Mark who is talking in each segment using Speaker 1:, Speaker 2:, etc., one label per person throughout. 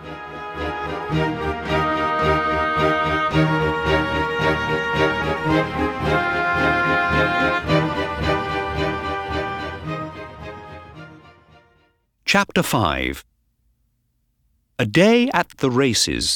Speaker 1: Chapter 5. A Day at the Races.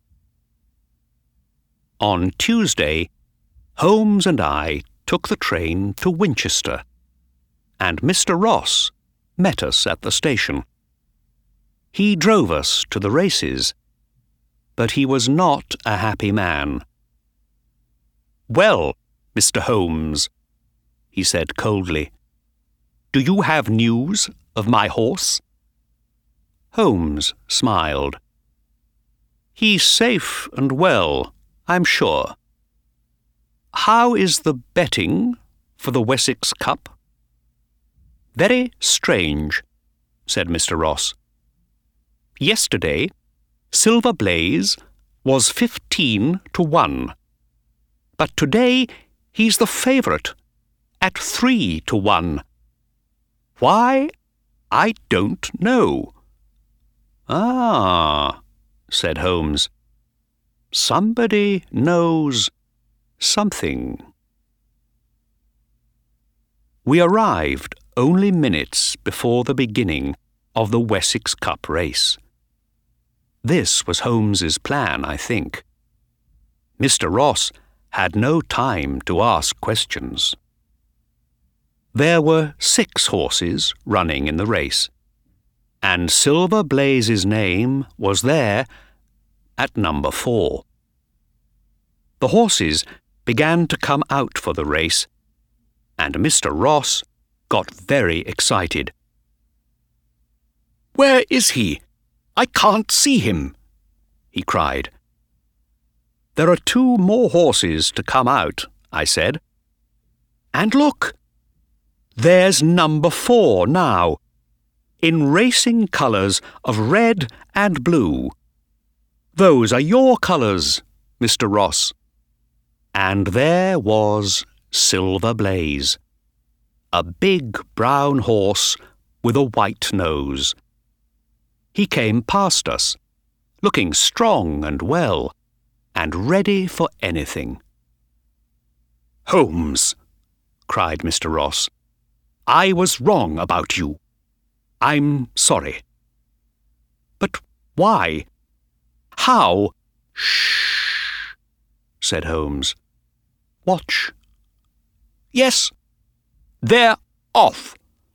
Speaker 1: On Tuesday, Holmes and I took the train to Winchester, and Mr. Ross met us at the station. He drove us to the races, but he was not a happy man. "Well, Mr. Holmes," he said coldly, "do you have news of my horse?" Holmes smiled. "He's safe and well, I'm sure. How is the betting for the Wessex Cup?" "Very strange," said Mr. Ross. "Yesterday, Silver Blaze was 15-1, but today he's the favourite at 3-1. Why, I don't know." "Ah," said Holmes. "Somebody knows something." We arrived only minutes before the beginning of the Wessex Cup race. This was Holmes's plan, I think. Mr. Ross had no time to ask questions. There were 6 horses running in the race, and Silver Blaze's name was there at number 4. The horses began to come out for the race, and Mr. Ross got very excited. "Where is he? I can't see him," he cried. "There are 2 more horses to come out," I said. "And look, there's number 4 now, in racing colours of red and blue. Those are your colours, Mr. Ross." And there was Silver Blaze, a big brown horse with a white nose. He came past us, looking strong and well, and ready for anything. "Holmes," cried Mr. Ross, "I was wrong about you. I'm sorry." "But why? How?" "Shh," said Holmes. "Watch." "Yes, they're off."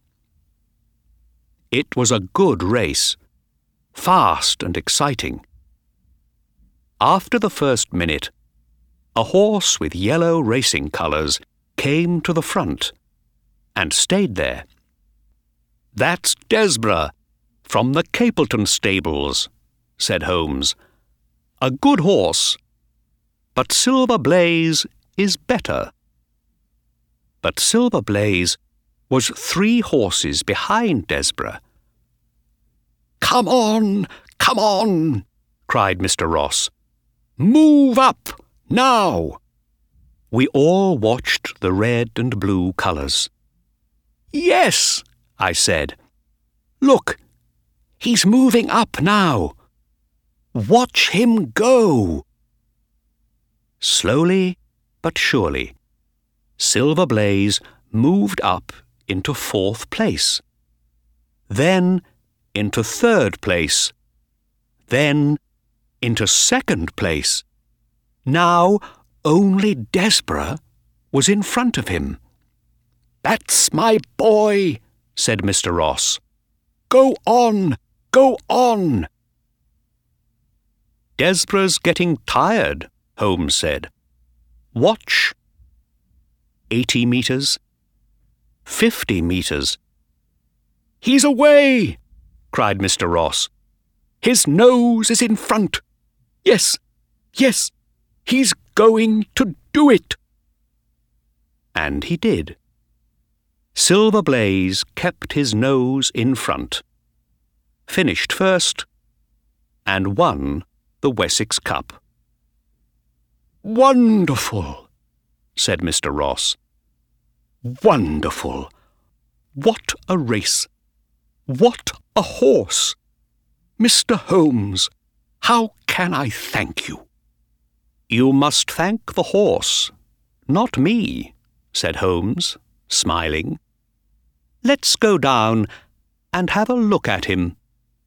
Speaker 1: It was a good race, fast and exciting. After the first minute, a horse with yellow racing colours came to the front and stayed there. "That's Desborough, from the Capleton stables," said Holmes. "A good horse, but Silver Blaze is better." But Silver Blaze was 3 horses behind Desborough. "Come on, come on," cried Mr. Ross. "Move up, now." We all watched the red and blue colours. "Yes," I said. "Look, he's moving up now. Watch him go." Slowly but surely, Silver Blaze moved up into 4th place, then into 3rd place, then into 2nd place. Now only Desborough was in front of him. "That's my boy," said Mr. Ross. "Go on, go on." "Desborough's getting tired," Holmes said. "Watch." 80 metres, 50 metres. "He's away!" cried Mr. Ross. "His nose is in front. Yes, yes, he's going to do it." And he did. Silver Blaze kept his nose in front, finished first, and won the Wessex Cup. "Wonderful," said Mr. Ross. "Wonderful. What a race! What a horse! Mr. Holmes, How can I thank you?" "You must thank the horse, not me," said Holmes, smiling. "Let's go down and have a look at him."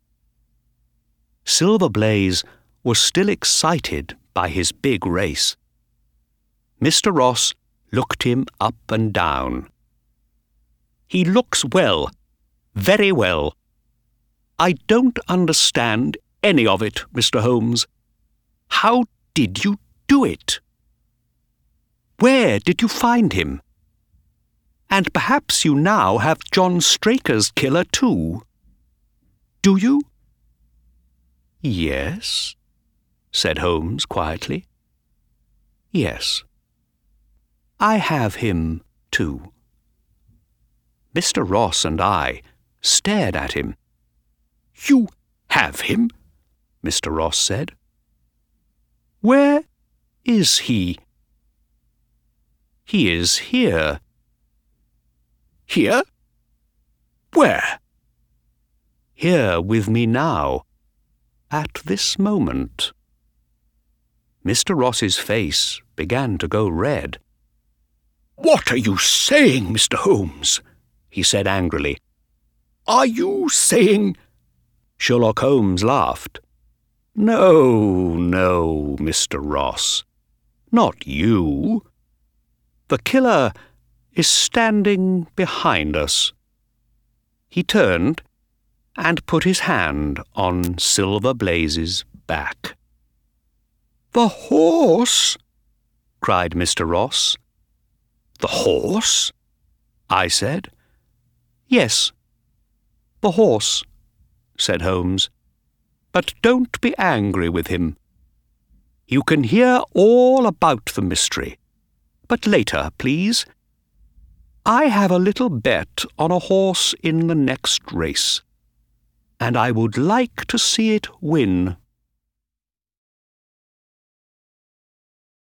Speaker 1: Silver Blaze was still excited by his big race. Mr. Ross looked him up and down. "He looks well, very well. I don't understand any of it, Mr. Holmes. How did you do it? Where did you find him? And perhaps you now have John Straker's killer too. Do you?" "Yes," said Holmes quietly. "Yes, I have him too." Mr. Ross and I stared at him. "You have him?" Mr. Ross said. "Where is he?" "He is here." "Here? Where?" "Here with me now, at this moment." Mr. Ross's face began to go red. "What are you saying, Mr. Holmes?" he said angrily. "Are you saying—" Sherlock Holmes laughed. No, Mr. Ross. Not you. The killer is standing behind us." He turned and put his hand on Silver Blaze's back. "The horse?" cried Mr. Ross. "The horse?" I said. "Yes, the horse," said Holmes. "But don't be angry with him. You can hear all about the mystery, but later, please. I have a little bet on a horse in the next race, and I would like to see it win."